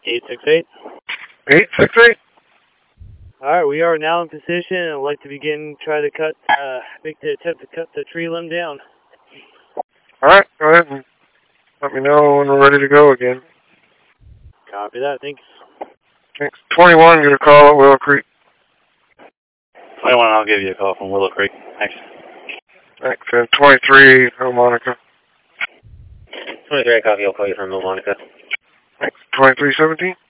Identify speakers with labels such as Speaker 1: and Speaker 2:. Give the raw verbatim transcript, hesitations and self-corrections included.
Speaker 1: eight six eight.
Speaker 2: eight six eight?
Speaker 1: Alright, we are now in position and I'd like to begin, try to cut, uh, make the attempt to cut the tree limb down.
Speaker 2: Alright, go ahead and let me know when we're ready to go again.
Speaker 1: Copy that, thanks.
Speaker 2: Thanks. twenty-one, get a call at Willow Creek.
Speaker 3: twenty-one, I'll give you a call from Willow Creek. Thanks.
Speaker 2: Thanks. And twenty-three, Hill Monica.
Speaker 3: twenty-three, I copy. I'll call you from Hill Monica.
Speaker 2: Thanks. twenty-three seventeen?